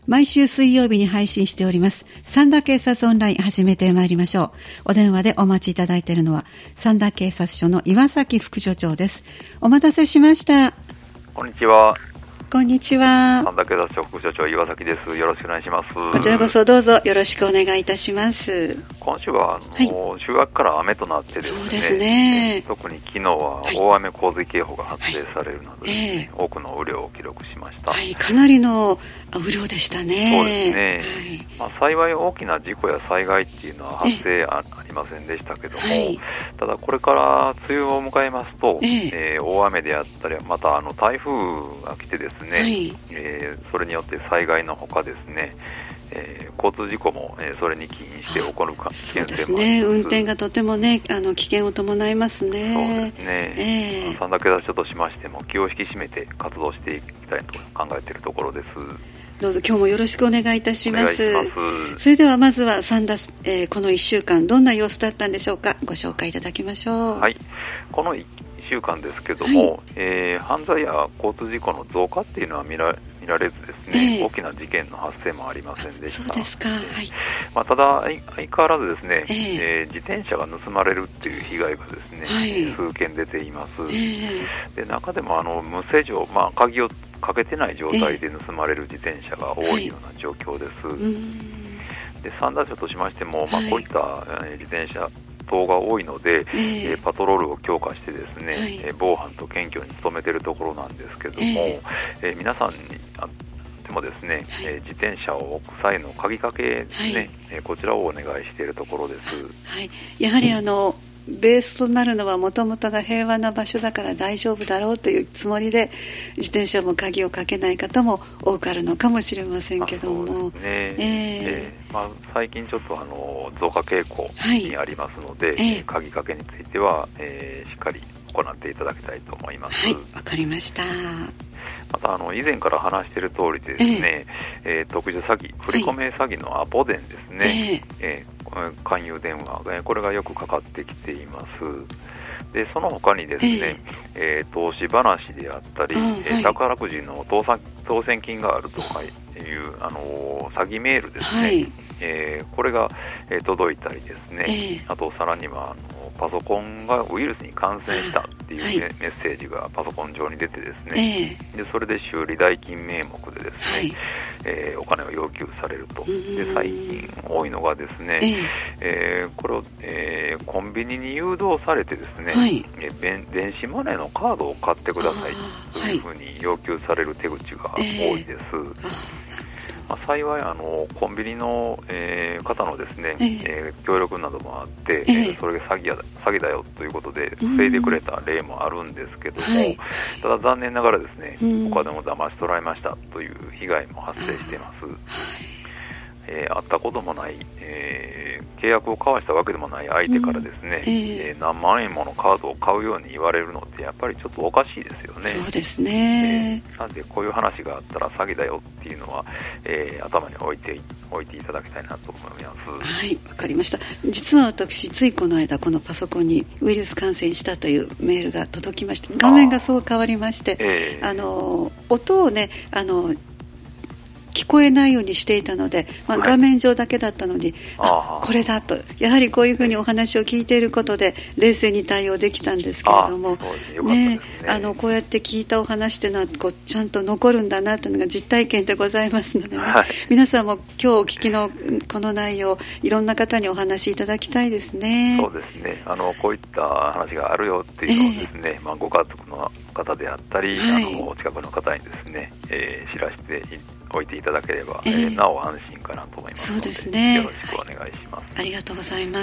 毎週水曜日に配信しております三田警察オンライン始めてまいりましょう。お電話でお待ちいただいているのは三田警察署の岩崎副署長です。お待たせしました。 こんにちは。 こんにちは。 三田警察署副署長岩崎です。よろしくお願いします。 こちらこそどうぞよろしくお願いいたします。 今週は週明けから雨となってですね、 そうですね、 特に昨日は大雨洪水警報が発生されるなど、多くの雨量を記録しました。 かなりの雨量でしたね。 そうですね、幸い大きな事故や災害っていうのは発生ありませんでしたけども、ただこれから梅雨を迎えますと、大雨であったりまた台風が来てですね、それによって災害のほかですね、交通事故も、それに起因して起こる危険性もあります。そうですね、 運転がとてもね危険を伴いますね。 そうですね、三田警察署としましても気を引き締めて活動していきたいと考えているところです。 どうぞ今日もよろしくお願いいたします。 お願いします。 それではまずは三田、この1週間どんな様子だったんでしょうか。ご紹介いただきましょう。 はい、この1週間ですけども、犯罪や交通事故の増加っていうのは見られずですね、大きな事件の発生もありませんでした。 そうですか。 ただ相変わらずですね、自転車が盗まれるっていう被害がですね、数件出ています。で中でも無施錠、鍵をかけてない状態で盗まれる自転車が多いような状況です。で三田署としましても、こういった自転車等が多いので、パトロールを強化してですね、防犯と検挙に努めているところなんですけども、皆さんにあってもですね、自転車を置く際の鍵かけですね、こちらをお願いしているところです。 やはりベースとなるのはもともとが平和な場所だから大丈夫だろうというつもりで自転車も鍵をかけない方も多くあるのかもしれませんけども、 そうですね、最近ちょっと増加傾向にありますので、鍵かけについては、しっかり行っていただきたいと思います。 わかりました。 また以前から話している通りでですね、特殊詐欺、振り込め詐欺のアポ電ですね、勧誘電話、これがよくかかってきています。でその他にですね、投資話であったり、宝くじの当選金があるとかいう詐欺メールですね、これが、届いたりですね、あとさらにはパソコンがウイルスに感染したっていうメッセージがパソコン上に出てですね、でそれで修理代金名目でですね、お金を要求されると。で最近多いのがですね、これを、コンビニに誘導されてですね、電子マネーのカードを買ってくださいというふうに要求される手口が多いです。幸いコンビニの、方のですね、協力などもあって、それが詐欺だよということで防いでくれた例もあるんですけども、ただ残念ながらですね、お金も騙し取られましたという被害も発生しています。会ったこともない、契約を交わしたわけでもない相手からですね、何万円ものカードを買うように言われるのってやっぱりちょっとおかしいですよね。 そうですね、 なんでこういう話があったら詐欺だよっていうのは、頭に置いていただきたいなと思います。 わかりました。実は私ついこの間このパソコンにウイルス感染したというメールが届きまして、画面がそう変わりまして、音をね聞こえないようにしていたので、画面上だけだったのに、これだと、やはりこういうふうにお話を聞いていることで冷静に対応できたんですけれども、こうやって聞いたお話というのはちゃんと残るんだなというのが実体験でございますのでね、皆さんも今日お聞きのこの内容、いろんな方にお話しいただきたいですね。 そうですね、こういった話があるよっていうのをですね、ご家族の方であったり、お近くの方にですね、知らせておいていただければ、なお安心かなと思いますので、 そうですね、 よろしくお願いします。 ありがとうございます。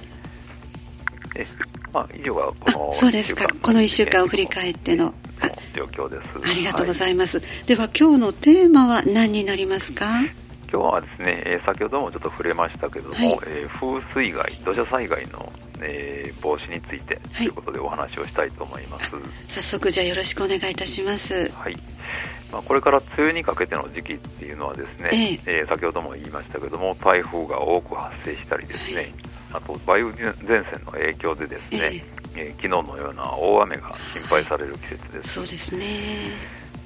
以上がこのそうですか、この1週間を振り返っての状況です。 ありがとうございます。では今日のテーマは何になりますか？ 今日はですね、先ほどもちょっと触れましたけども、風水害、土砂災害の、防止についてということでお話をしたいと思います。 早速じゃあよろしくお願いいたします。 これから梅雨にかけての時期っていうのはですね、先ほども言いましたけども、台風が多く発生したりですね、あと梅雨前線の影響でですね、昨日のような大雨が心配される季節です。 そうですね。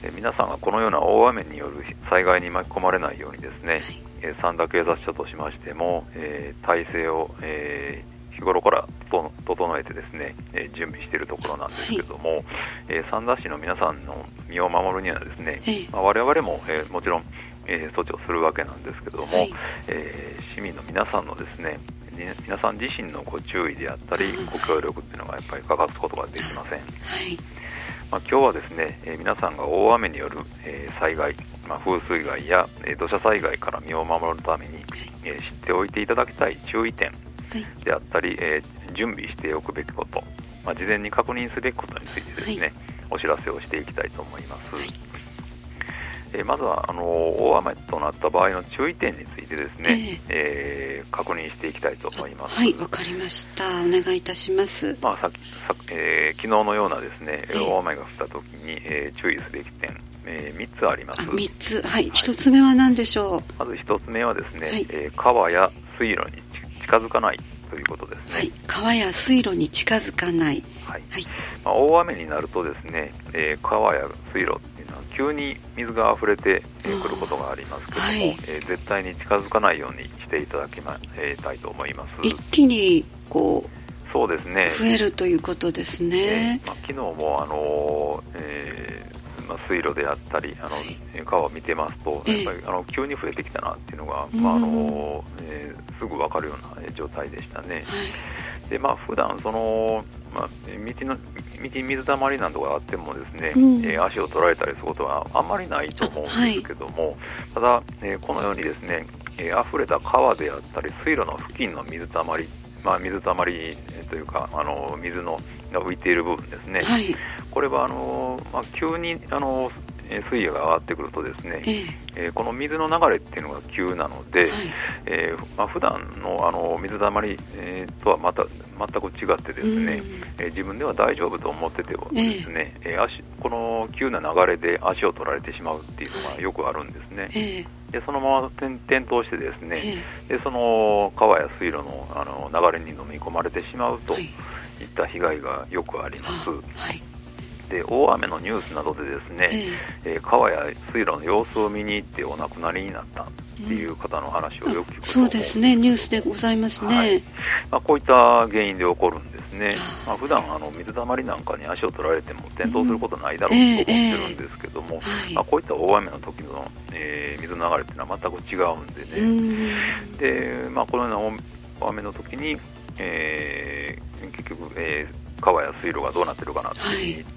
皆さんがこのような大雨による災害に巻き込まれないようにですね、三田警察署としましても、体制を、日頃から整えてですね、準備しているところなんですけども、三田市の皆さんの身を守るにはですね、我々も、もちろん、措置をするわけなんですけども、市民の皆さんのですね、皆さん自身のご注意であったりご協力っていうのがやっぱり欠かすことができません。今日はですね、皆さんが大雨による、災害、風水害や、土砂災害から身を守るために、知っておいていただきたい注意点であったり、準備しておくべきこと、事前に確認すべきことについてですね、お知らせをしていきたいと思います。まずは大雨となった場合の注意点についてですね、確認していきたいと思います。 わかりました。お願いいたします。 昨日のようなですね、大雨が降った時に、注意すべき点、3つあります。 3つ。1つ目は何でしょう。 まず1つ目はですね、川や水路に近づかないということですね。 川や水路に近づかない。 大雨になるとですね、川や水路っていうのは急に水が溢れてくることがありますけども、絶対に近づかないようにしていただきたいと思います。 一気にそうですね、 増えるということですね。 昨日も水路であったり川を見てますと、やっぱり急に増えてきたなっていうのが、すぐ分かるような状態でしたね。で普段道に水たまりなどがあってもですね、足を取られたりすることはあんまりないと思うんですけども、ただ、このようにですね、溢れた川であったり水路の付近の水たまり、水たまりというか水が浮いている部分ですね、これは急に水位が上がってくるとですね、この水の流れっていうのが急なので、普段の水たまり、とは全く違ってですね、自分では大丈夫と思っててもですね、この急な流れで足を取られてしまうっていうのがよくあるんですね。でそのまま転倒してですね、でその川や水路の、流れに飲み込まれてしまうといった被害がよくあります。で大雨のニュースなどでですね、川や水路の様子を見に行ってお亡くなりになったっていう方の話をよく聞くと思うんです。 そうですね、ニュースでございますね。 こういった原因で起こるんですね。普段水たまりなんかに足を取られても転倒することないだろうと思ってるんですけども、こういった大雨の時の、水の流れっていうのは全く違うんでね。で、このような大雨の時に、結局、川や水路がどうなっているかなって見に行って、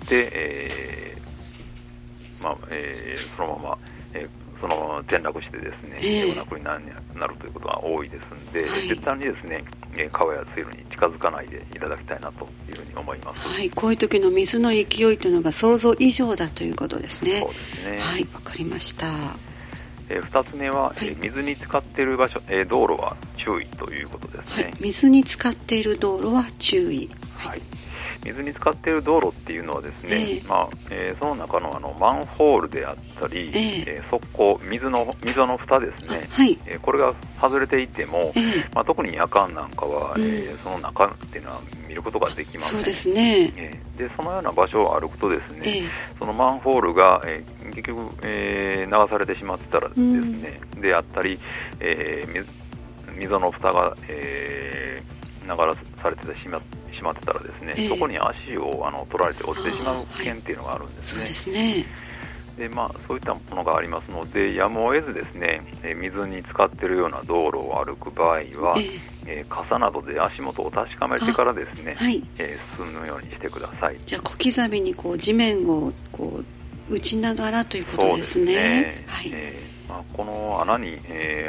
そのまま、転落してですね、お亡くなりになるということが多いですので、絶対にですね、川や水路に近づかないでいただきたいなというふうに思います。 こういう時の水の勢いというのが想像以上だということですね。 そうですね。 わかりました。 2つ目は、水に浸かっている場所、道路は注意ということですね。 水に浸かっている道路は注意。 水に浸かっている道路っていうのはですね、その中のマンホールであったり、側溝、溝の蓋ですね、これが外れていても、特に夜間なんかは、その中っていうのは見ることができません。 そうですね。 でそのような場所を歩くとですね、そのマンホールが、結局、流されてしまってたらですね、であったり、溝の蓋が、流されてしまってたらですね、そこに足を取られて落ちてしまう危険っていうのがあるんですね。 そうですね。 でそういったものがありますので、やむを得ずですね、水に浸かっているような道路を歩く場合は、傘などで足元を確かめてからですね、進むようにしてください。 じゃあ小刻みに地面を打ちながらということですね。 この穴に、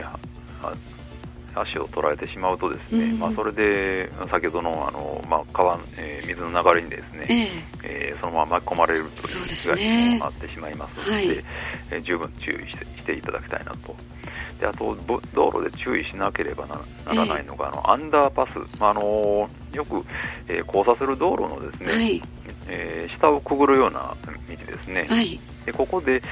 足を取られてしまうとですね、それで先ほどの水の流れにですね、そのまま巻き込まれるという被害になってしまいますので、十分注意していただきたいなと。であと道路で注意しなければならないのが、アンダーパス、よく、交差する道路のですね、下をくぐるような道ですね。でここで、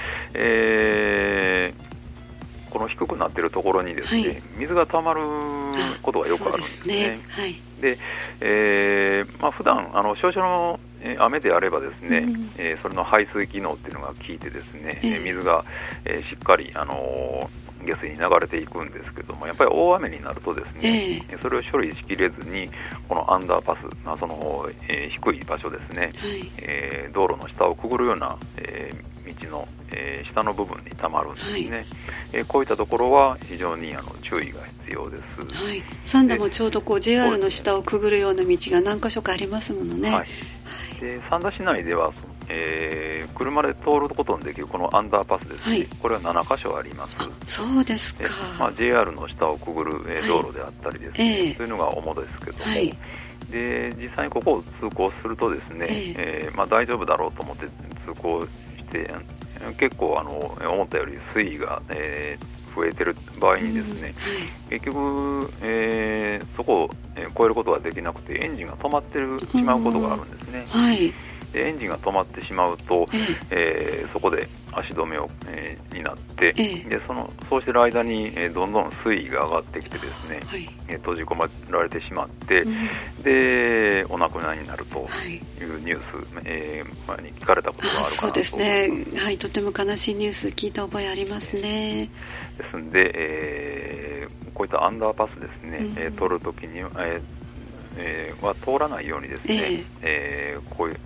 この低くなっているところにですね、水が溜まることがよくあるんですね。で、普段少々の雨であればですね、それの排水機能っていうのが効いてですね、水が、しっかり、下水に流れていくんですけども、やっぱり大雨になるとですね、それを処理しきれずにこのアンダーパス、その、低い場所ですね、道路の下をくぐるような、道の、下の部分にたまるんですね、こういったところは非常に注意が必要です。 三田もちょうどこう JR の下をくぐるような道が何か所かありますものね。 で三田市内では車で通ることのできるこのアンダーパスですね、これは7カ所あります。 そうですか。 JR の下をくぐる、道路であったりですね、そういうのが主ですけども、で実際にここを通行するとですね、大丈夫だろうと思って通行して結構思ったより水位が、増えてる場合にですね、結局、そこを超えることができなくてエンジンが止まってしまうことがあるんですね。でエンジンが止まってしまうと、そこで足止めになって、でそうしている間に、どんどん水位が上がってきてですね、閉じ込められてしまって、でお亡くなりになるというニュース、前に聞かれたことがあるかなと。 そうですね、とても悲しいニュース聞いた覚えありますね。 ですので、こういったアンダーパスですね、通るときには通らないようにですね、こういう、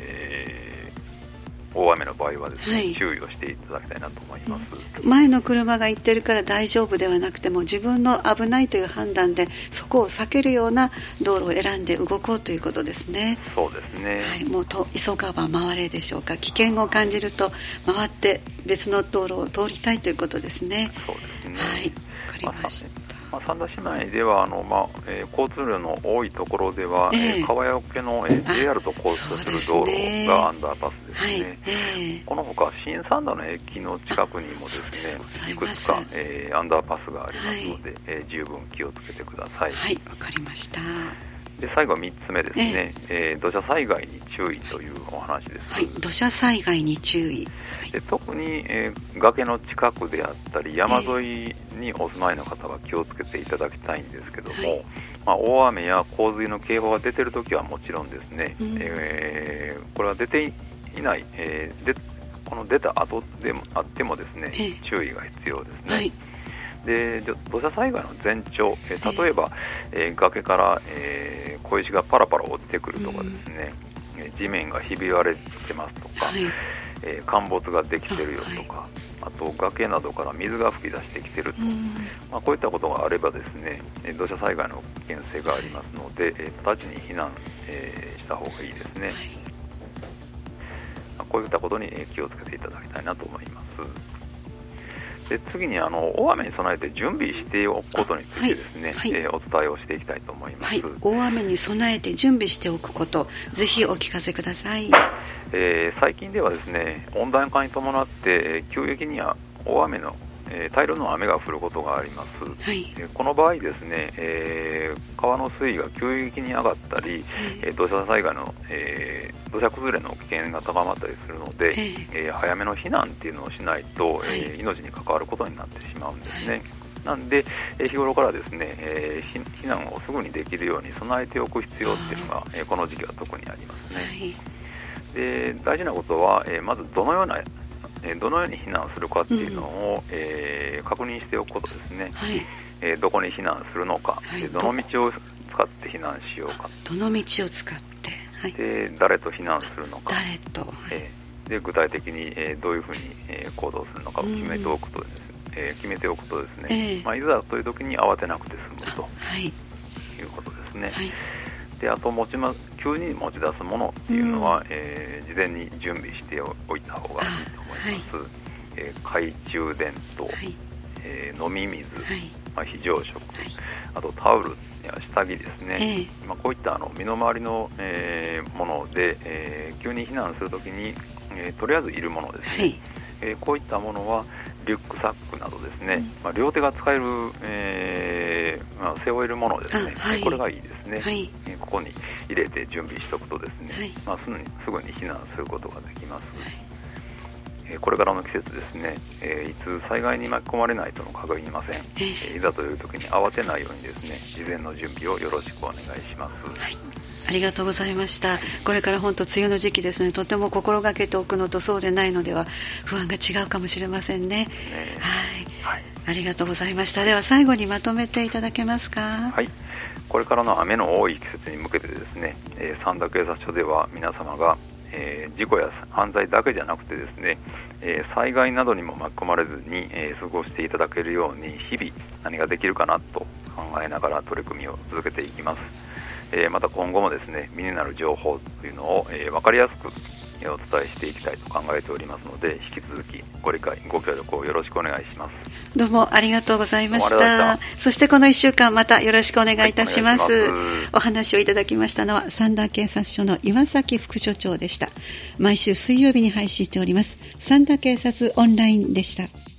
大雨の場合はですね、注意をしていただきたいなと思います。 前の車が行ってるから大丈夫ではなくても、自分の危ないという判断でそこを避けるような道路を選んで動こうということですね。 そうですね。 もう急がば回れでしょうか。危険を感じると回って別の道路を通りたいということですね。 そうですね。 わかりました。 三田市内では交通量の多いところでは、川除の、JR と交差する道路がアンダーパスですね。このほか新三田の駅の近くにもですね、いくつか、アンダーパスがありますので、十分気をつけてください。 わかりました。 で最後3つ目ですね、土砂災害に注意というお話です。 土砂災害に注意。 で特に、崖の近くであったり山沿いにお住まいの方は気をつけていただきたいんですけども、大雨や洪水の警報が出ているときはもちろんですね、これは出ていない、この出た後でもあってもですね、注意が必要ですね。で土砂災害の前兆、例えば、崖から、小石がパラパラ落ちてくるとかですね、地面がひび割れてますとか、陥没ができてるよとか、あと崖などから水が噴き出してきてると、こういったことがあればですね、土砂災害の危険性がありますので、直ちに避難、した方がいいですね。こういったことに気をつけていただきたいなと思います。で次に大雨に備えて準備しておくことについてですね、お伝えをしていきたいと思います。 大雨に備えて準備しておくこと、ぜひお聞かせください。 最近ではですね、温暖化に伴って急激には大雨の大量の雨が降ることがあります。この場合ですね、川の水位が急激に上がったり、土砂災害の、土砂崩れの危険が高まったりするので、早めの避難っていうのをしないと、命に関わることになってしまうんですね。なんで、日頃からですね、避難をすぐにできるように備えておく必要っていうのが、この時期は特にありますね。で大事なことは、まずどのように避難するかっていうのを、確認しておくことですね。どこに避難するのか、どの道を使って避難しようか、 どの道を使って、 で誰と避難するのか、で具体的に、どういうふうに、行動するのかを決めておくとですね、いざという時に慌てなくて済むということですね。であと急に持ち出すものっていうのは、事前に準備しておいた方がいいと思います。懐中電灯、飲み水、非常食、あとタオルや下着ですね、こういった身の回りの、もので、急に避難するときに、とりあえずいるものですね、こういったものはリュックサックなどですね、両手が使える、背負えるものですね、これがいいですね。ここに入れて準備しておくとですね、すぐに避難することができます。 これからの季節ですね、いつ災害に巻き込まれないとも限りません。いざという時に慌てないようにですね、事前の準備をよろしくお願いします。 はい、ありがとうございました。これから本当梅雨の時期ですね、とても心がけておくのとそうでないのでは不安が違うかもしれませんね。はい、ありがとうございました。では最後にまとめていただけますか。 はい、これからの雨の多い季節に向けてですね、三田警察署では皆様が事故や犯罪だけじゃなくてですね、災害などにも巻き込まれずに、過ごしていただけるように日々何ができるかなと考えながら取り組みを続けていきます。また今後もですね、身になる情報というのを、分かりやすくお伝えしていきたいと考えておりますので、引き続きご理解ご協力をよろしくお願いします。 どうもありがとうございました。そしてこの1週間またよろしくお願いいたします。お話をいただきましたのは三田警察署の岩崎副署長でした。毎週水曜日に配信しております三田警察オンラインでした。